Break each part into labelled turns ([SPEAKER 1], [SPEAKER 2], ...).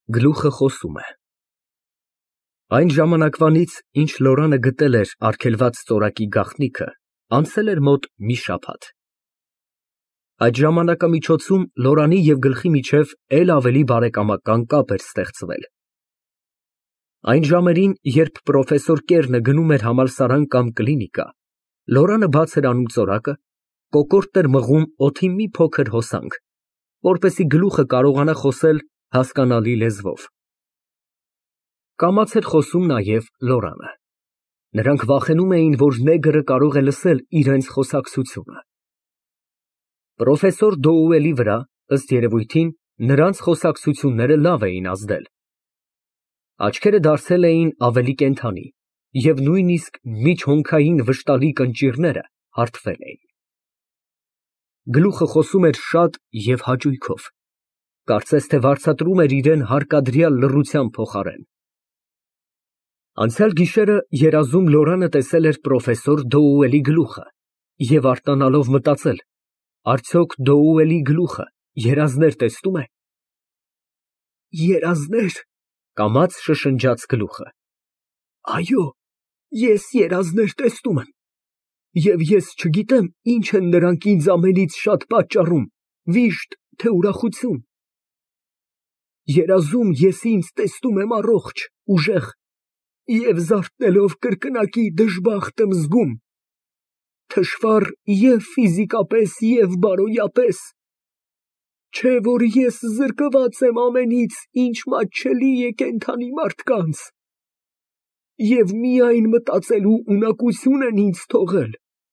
[SPEAKER 1] Գլուխը խոսում է։ Այն ժամանակվանից, ինչ Լորանը գտել էր արգելված ծորակի գաղտնիքը, անցել էր մոտ մի շաբաթ։ Այդ ժամանակամիջոցում Լորանի և գլխի միջև էլ ավելի բարեկամական կապ էր ստեղծվել։ Այն ժամերին, երբ պրոֆեսոր Կեռնը գնում էր համալսարան կամ կլինիկա, Լորանը բաց էր անում ծորակը, կոկորտն էր մղում օդի մի փոքր հոսանք, որպեսզի գլուխը կարողանա խոսել հասկանալի լեզվով։ Կամաց էր խոսում նաև Լորանը։ Նրանք վախենում էին, որ նեգրը կարող է լսել իրենց խոսակցությունը։ Պրոֆեսոր Դոուելի վրա, ըստ երևույթին, նրանց խոսակցությունները լավ էին ազդել։ Աչքերը դարձել էին ավելի կենդանի, և նույնիսկ միջհոնքային վշտալի կնճիռները հարթվել էին։ Գլուխը խոսում էր շատ և հաճույքով, կարծես թե վարձատրում էր իրեն հարկադրյալ լռության փոխարեն։ Անցյալ գիշերը երազում Լորանը տեսել էր պրոֆեսոր Դոուելի գլուխը և արտանալով մտածել. արդյոք Դոուելի գլուխը երազներ տեսնո՞ւմ է։ Երազնե՞ր, կամաց շշնջաց գլուխը։ Այո, ես երազներ տեսնում եմ, և ես չգիտեմ, ինչ են նրանք ինձ ամենից շատ պատճառում, վիշտ, թե ուրախություն։ Երազում ես ինձ տեսնում եմ առողջ, ուժեղ և զարթնելով կրկնակի դժբախտ եմ զգում, թշվառ և ֆիզիկապես, և բարոյապես, չէ որ ես զրկված եմ ամենից, ինչ մատչելի է կենդանի մարդկանց, և միայն մտածելու ունակություն են ինձ թողել։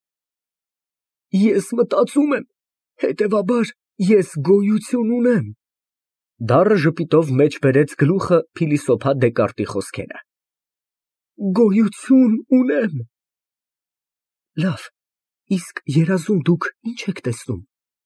[SPEAKER 1] Ես մտածում եմ, հետևաբար ես գոյություն ունեմ։ Դառը ժպիտով մեջ բերեց գլուխը փիլիսոփա Դեկարտի խոսքերը։ Գոյություն ունեմ։ Լավ, իսկ երազում դուք ինչ եք տեսնում։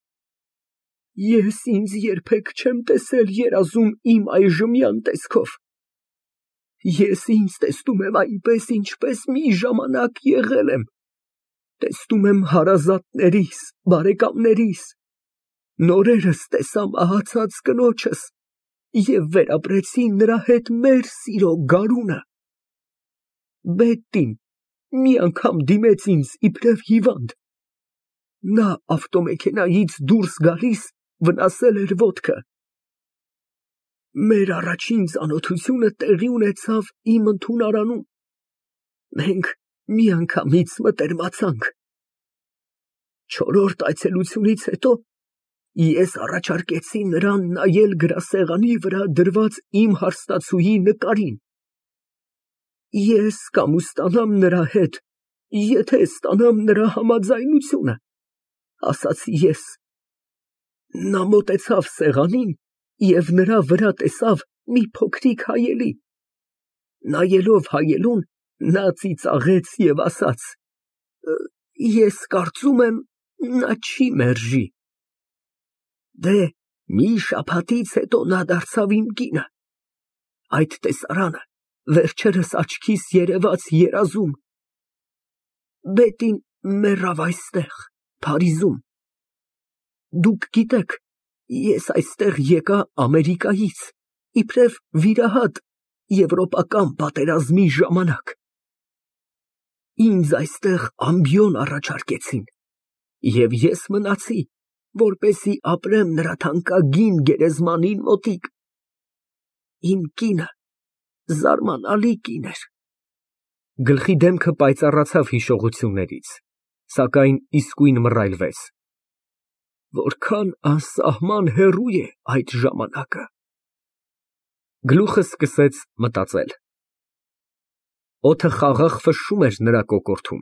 [SPEAKER 1] Ես ինձ երբեք չեմ տեսել երազում իմ այժմյան տեսքով։ Ես ինձ տեսնում եմ այնպես, ինչպես մի ժամանակ եղել եմ, տեսնում եմ հարազատներիս, բարեկամներիս, նորերս տեսա մահացած կնոջս և վերապրեցի նրա հետ մեր սիրո գարունը։ Բետտին մի անգամ դիմեց ինձ իբրև հիվանդ։ Նա ավտոմեքենայից դուրս գալիս վնասել էր ոտքը։ Մեր առաջին ծանոթությունը տեղի ունեցավ իմ ընդունարանում։ Մենք միանգամից մտերմացանք։ Չորրորդ այցելությունից հետո ես առաջարկեցի նրան նայել գրասեղանի վրա դրված իմ հարստացուի նկարին։ Ես կամուստանամ նրա հետ, եթե ստանամ նրա համաձայնությունը, ասացի ես։ Նա մոտեցավ սեղանին և նրա վրա տեսավ մի փոքրիկ հայելի։ Նայելով հայելուն, նա ծիծաղեց և ասաց. Ես կարծում եմ, նա չի մերժի։ Դե, մի շաբաթից հետո նա դարձավ իմ կինը։ Այդ տեսարանը վերջերս աչքիս երևաց երազում։ Բետին մեռավ այստեղ, Փարիզում։ Դուք գիտեք, ես այստեղ եկա Ամերիկայից, իբրև վիրահատ եվրոպական պատերազմի ժամանակ։ Ինձ այստեղ ամբիոն առաջարկեցին, և ես մնացի, որպեսզի ապրեմ նրա թանկագին գերեզմանին մոտիկ։ Իմ կինը զարմանալի կին էր։ Գլխի դեմքը պայծառացավ հիշողություններից, սակայն իսկույն մռայլվեց։ Որքան անսահման հեռու է այդ ժամանակը։ Գլուխը սկսեց մտածել։ Օդը խաղաղ ֆշշում էր նրա կոկորդում։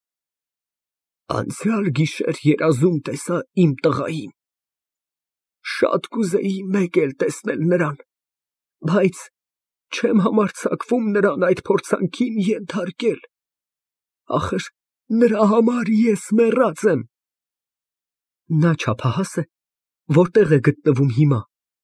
[SPEAKER 1] Անցյալ գիշեր երազում տեսա իմ տղային։ Շատ կուզեի մեկ էլ տեսնել նրան, բայց չեմ համարձակվում նրան այդ փորձանքին ենթարկել։ Ախր նրա համար ես մեռած եմ։ Նա չափահա՞ս է, որտեղ է գտնվում հիմա։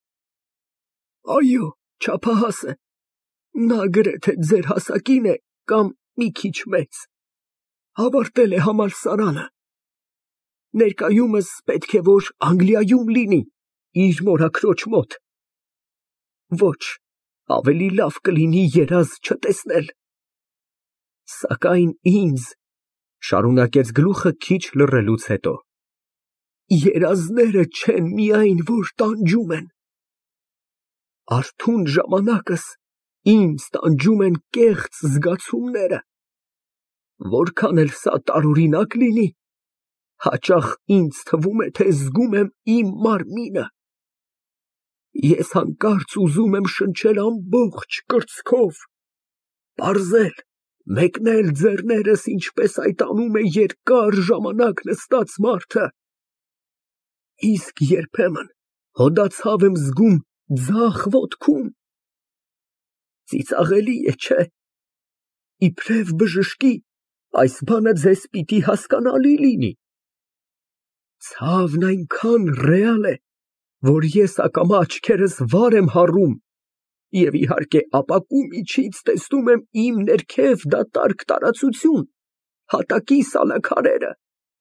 [SPEAKER 1] Այո, չափահաս է։ Նա գրեթե ձեր հասակին է կամ մի քիչ մեծ։ Ավարտել է համալսարանը։ Ներկայումս պետք է որ Անգլիայում լինի, իր մորաքրոջ մոտ։ Ոչ, Ավելի լավ կլինի երազ չտեսնել։ Սակայն ինձ, շարունակեց գլուխը քիչ լռելուց հետո, երազները չեն միայն, որ տանջում են։ Արթուն ժամանակս ինձ տանջում են կեղծ զգացումները։ Որքան էլ սա տարօրինակ լինի, հաճախ ինձ թվում է, թե զգում եմ իմ մարմինը։ Ես հանկարծ ուզում եմ շնչել ամբողջ կրծքով, պարզել, մեկնել ձեռներս, ինչպես այդ անում է երկար ժամանակ նստած մարդը։ Իսկ երբեմն հոդացավ եմ զգում ձախ ոտքում։ Ծիծաղելի է, չէ՞։ Իբրև բժշկի այս բանը ձեզ պիտի հասկանալի լինի։ Ցավն այնքան ռեալ է, որ ես ակամա աչքերս վար եմ հառում և իհարկե ապակու միջից տեսնում եմ իմ ներքև դատարկ տարածություն, հատակի սալաքարերը։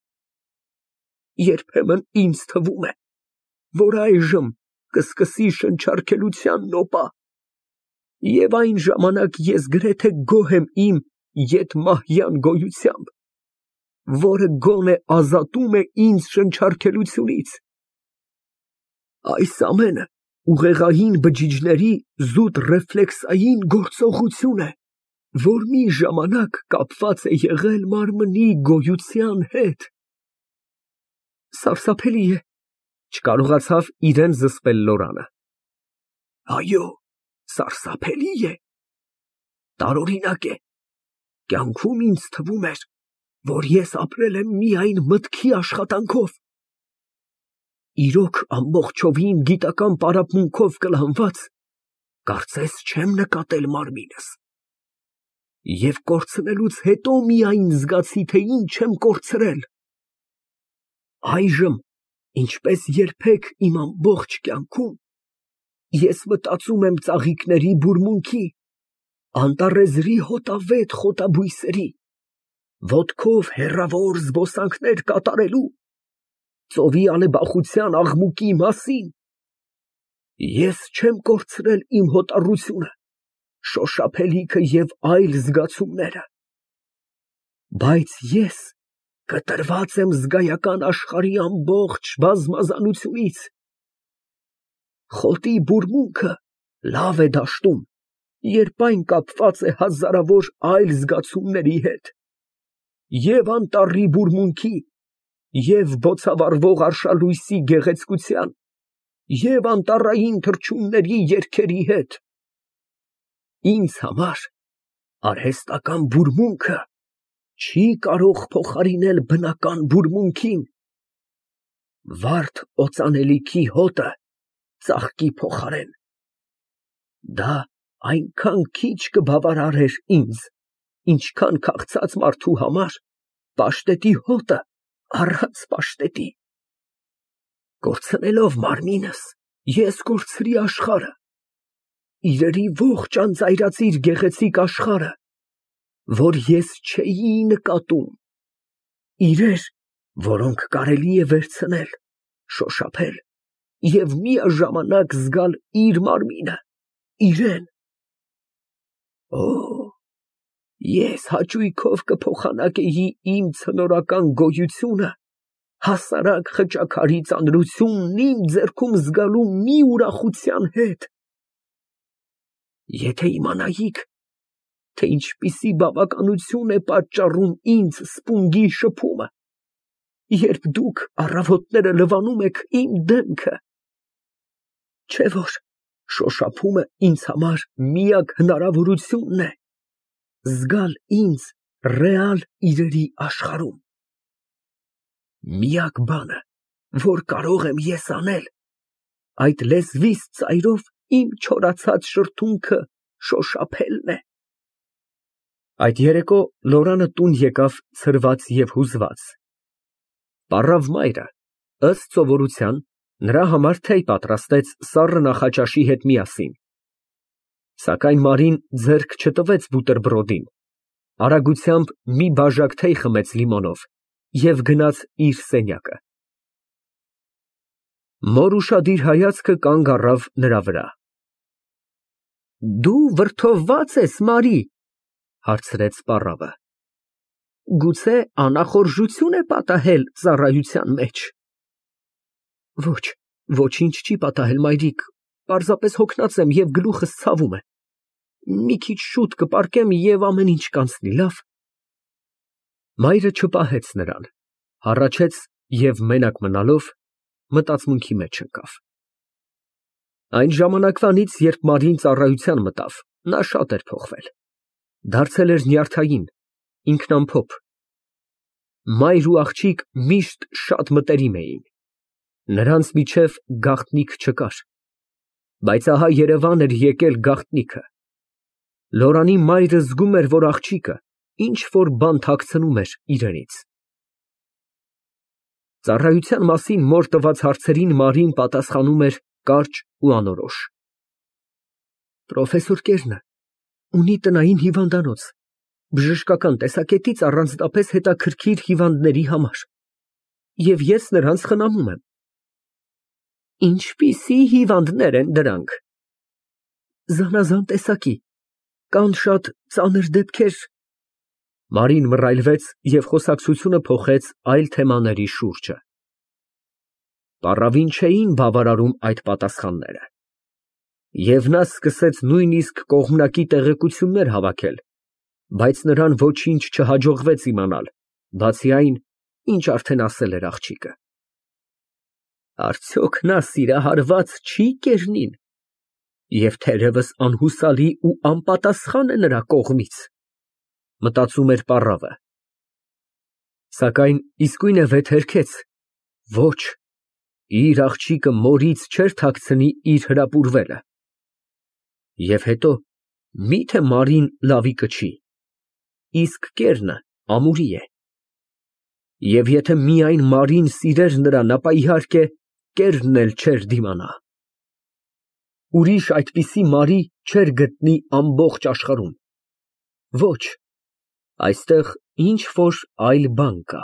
[SPEAKER 1] Երբեմն ինձ թվում է, որ այժմ կսկսի շնչառքելության նոպա, և այն ժամանակ ես գրեթե գոհ եմ իմ ետմահյան գոյությամբ, որը գոնե ազատում է ինձ շնչառքելությունից։ Այս ամենը ուղեղային բջիջների զուտ ռեֆլեքսային գործողություն է, որ մի ժամանակ կապված է եղել մարմնի գոյության հետ։ Սարսափելի է, չկարողացավ իրեն զսպել Լորանը։ Այո, սարսափելի է, տարօրինակ է։ Կյանքում ինձ թվում էր, որ ես ապրել եմ միայն մտքի աշխատանքով։ Իրոք ամբողջովին գիտական պարապմունքով կլանված, կարծես չեմ նկատել մարմինս։ Եվ կորցնելուց հետո միայն զգացի, թե ինչ եմ կորցրել։ Այժմ, ինչպես երբեք իմ ամբողջ կյանքում, ես մտածում եմ ծաղիկների բուրմունքի, անտառեզրի հոտավետ խոտաբույսերի, ոտքով հեռավոր զբոսանքներ կատարելու, ծովի անեբախության աղմուկի մասին։ Ես չեմ կորցրել իմ հոտառությունը, շոշափելիքը և այլ զգացումները։ Բայց ես կտրված եմ զգայական աշխարհի ամբողջ բազմազանությունից։ Խոտի բուրմունքը լավ է դաշտում, երբ այն կապված է հազարավոր այլ զգացումների հետ, և անտառի բուրմունքի, և բոցավառվող արշալույսի գեղեցկության, և անտառային թռչունների երգերի հետ։ Ինձ համար արհեստական բուրմունքը չի կարող փոխարինել բնական բուրմունքին։ Վարդ օծանելիքի հոտը ծաղկի փոխարեն։ Դա այնքան քիչ կբավարարեր ինձ, ինչքան քաղցած մարդու համար պաշտետի հոտը առանց պաշտետի։ Կորցնելով մարմինս, ես կորցրի աշխարհը, իրերի ողջ անծայրածիր գեղեցիկ աշխարհը, որ ես չէի նկատում, իրեր, որոնք կարելի է վերցնել, շոշափել և միաժամանակ զգալ իր մարմինը, իրեն։ Օ, ես հաճույքով կփոխանակեի իմ ցնորական գոյությունը հասարակ խճաքարի ծանրությունն իմ ձեռքում զգալու մի ուրախության հետ։ Եթե իմանայիք, թե ինչպիսի բավականություն է պատճառում ինձ սպունգի շփումը, երբ դուք առավոտները լվանում եք իմ դեմքը, չէ՞ որ շոշափումը ինձ համար միակ հնարավորությունն է զգալ ինձ ռեալ իրերի աշխարհում։ Միակ բանը, որ կարող եմ ես անել, այդ լեզվիս ծայրով իմ չորացած շրթունքը շոշափելն է։ Այդ երեկո Լորանը տուն եկավ ցրված և հուզված։ Պառավ մայրը, ըստ սովորության, նրա համար թեյ պատրաստեց սառը նախաճաշի հետ միասին։ Սակայն Մարին ձեռք չտվեց բուտերբրոդին, արագությամբ մի բաժակ թեյ խմեց լիմոնով և գնաց իր սենյակը։ Մոր ուշադիր հայացքը կանգ առավ նրա վրա։ Դու վրդովված ես, Մարի, հարցրեց պառավը։ Գուցե անախորժություն է պատահել ծառայության մեջ։ Ոչ, ոչինչ չի պատահել, մայրիկ, պարզապես հոգնած եմ և գլուխս ցավում է։ Մի քիչ շուտ կպառկեմ և ամեն ինչ կանցնի, լավ։ Մայրը չպահեց նրան, հառաչեց և մենակ մնալով մտածմունքի մեջ ընկավ։ Այն ժամանակվանից, երբ Մարին ծառայության մտավ, նա շատ էր փոխվել, դարձել էր նյարդային, ինքնամփոփ։ Մայր ու աղջիկ միշտ շատ մտերիմ էին, նրանց միջև գաղտնիք չկար, բայց ահա երևան էր եկել գաղտնիքը։ Լորանի մայրը զգում էր, որ աղջիկը ինչ֊որ բան թաքցնում էր իրենից։ Ծառայության մասին մոր տված հարցերին Մարին պատասխանում էր կարճ ու անորոշ։ Պրոֆեսոր Կերնը ունի տնային հիվանդանոց, բժշկական տեսակետից առանձնապես հետաքրքիր հիվանդների համար, և ես նրանց խնամում եմ։ Ինչպիսի հիվանդներ են դրանք։ Զանազան տեսակի, կան շատ ծանր դեպքեր։ Մարին մռայլվեց և խոսակցությունը փոխեց այլ թեմաների շուրջը։ Պառավին չէին բավարարում այդ պատասխանները, և նա սկսեց նույնիսկ կողմնակի տեղեկություններ հավաքել, բայց նրան ոչինչ չհաջողվեց իմանալ, բացի այն, ինչ արդեն ասել էր աղջիկը։ Արդյոք նա սիրահարված չի Կերնին, և թերևս անհուսալի ու անպատասխան է նրա կողմից, մտածում էր պառավը։ Սակայն իսկույն է վեթ հերքեց, ոչ, իր աղջիկը մորից չէր թաքցնի իր հրապուրվելը։ Եվ հետո, միթե Մարին լավիկը չի, իսկ Կերնը ամուրի է։ Եվ եթե միայն Մարին սիրեր նրան, ապա իհարկե Կերնն էլ չէր դիմանա։ Ուրիշ այդպիսի Մարի չէր գտնի ամբողջ աշխարհում։ Ոչ, այստեղ ինչ֊որ այլ բան կա։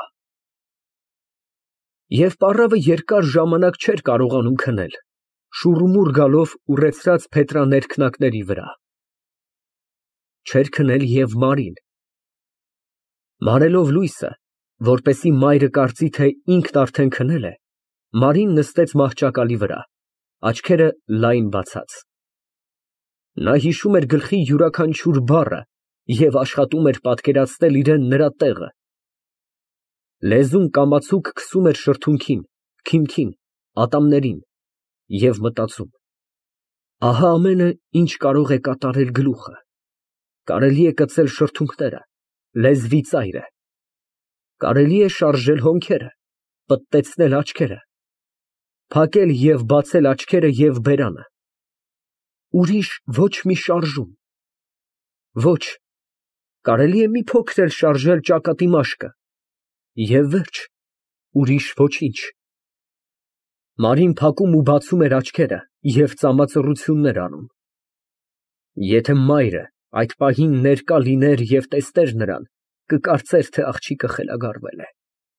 [SPEAKER 1] Եվ պառավը երկար ժամանակ չէր կարողանում քնել, շուռումուռ գալով ուռեցրած փետրա ներքնակների վրա։ Չէր քնել և Մարին։ Մարելով լույսը, որպեսզի մայրը կարծի, թե ինքն արդեն քնել է, Մարին նստեց մահճակալի վրա, աչքերը լայն բացած։ Նա հիշում էր գլխի յուրաքանչյուր բառը և աշխատում էր պատկերացնել իրան նրա տեղը։ Լեզուն կամացուկ քսում էր շրթունքին, քիմքին, ատամներին և մտածում. ահա ամենը, ինչ կարող է կատարել գլուխը, կարելի է կծել շրթունքները, լեզվի ծայրը, կարելի է շարժել հոնքերը, պտտեցնել աչքերը, փակել և բացել աչքերը և բերանը, ուրիշ ոչ մի շարժում, ոչ, կարելի է մի փոքր էլ շարժել ճակատի մաշկը, և վերջ, ուրիշ ոչինչ։ Մարին փակում ու բացում էր աչքերը և ծամածռություններ անում։ Եթե մայրը այդ պահին ներկա լիներ և տեսներ նրան, կկարծեր, թե աղջիկը խելագարվել է։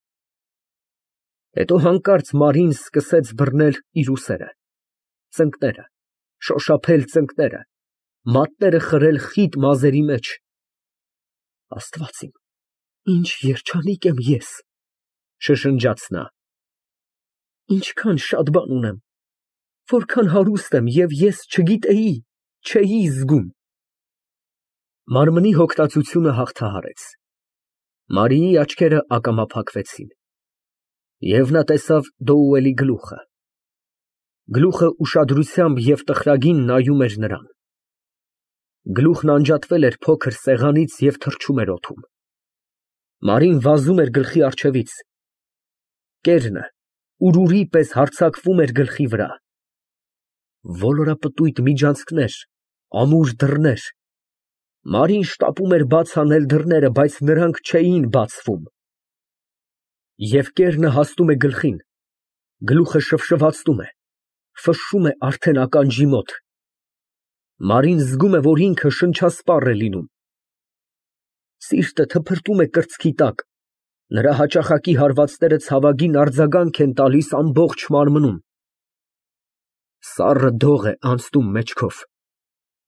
[SPEAKER 1] Հետո հանկարծ Մարին սկսեց բռնել իր ուսերը, ծնկները, շոշափել ծնկները, մատները խրել խիտ մազերի մեջ։ Աստված իմ, ինչ երջանիկ եմ ես, շշնջաց նա։ Ինչքան շատ բան ունեմ, որքան հարուստ եմ, և ես չգիտեի, չէի զգում։ Մարմնի հոգնածությունը հաղթահարեց։ Մարիի աչքերը ակամա փակվեցին, և նա տեսավ Դոուելի գլուխը։ Գլուխը ուշադրությամբ և տխրագին նայում էր նրան։ Գլուխն անջատվել էր փոքր սեղանից և թռչում էր օդում։ Մարին վազում էր գլխի առջևից։ Կերնը ուրուրի պես հարձակվում էր գլխի վրա։ Ոլորապտույտ միջանցքներ, ամուր դռներ։ Մարին շտապում էր բաց անել դռները, բայց նրանք չէին բացվում։ Եվ կերնը հասնում է գլխին, գլուխը շվշվացնում է, ֆշշում է արդեն ականջի մոտ։ Մարին զգում է, որ ինքը շնչասպառ է լինում։ Սիրտը թփրտում է կրծքի տակ, նրա հաճախակի հարվածները ցավագին արձագանք են տալիս ամբողջ մարմնում։ Սառը դող է անցնում մեջքով։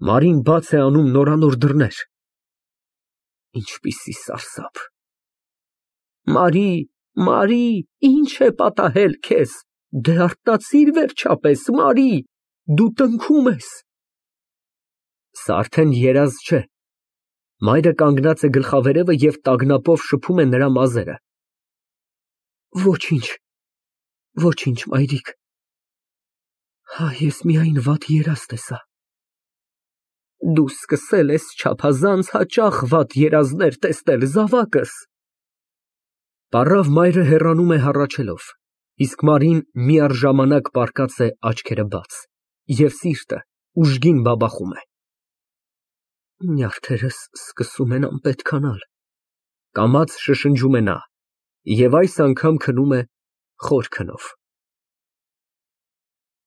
[SPEAKER 1] Մարին բաց է անում նորանոր դռներ։ Ինչպիսի սարսափ։ Մարի, Մարի, ինչ է պատահել քեզ, դե արթնացիր վերջապես, Մարի, դու տնքում ես։ Սա արդեն երազ չէ։ Մայրը կանգնած է գլխավերևը և տագնապով շփում է նրա մազերը։ Ոչինչ, ոչինչ, մայրիկ։ Հա, ես միայն վատ երազ տեսա։ Դու սկսել ես չափազանց հաճախ վատ երազներ տեսնել, զավակս։ Պառավ մայրը հեռանում է հառաչելով, իսկ Մարին միառժամանակ պառկած է աչքերը բաց, և սիրտը ուժգին բաբախում է։ Նյարդերս սկսում են անպետքանալ, կամաց շշնջում է նա և այս անգամ քնում է խոր քնով։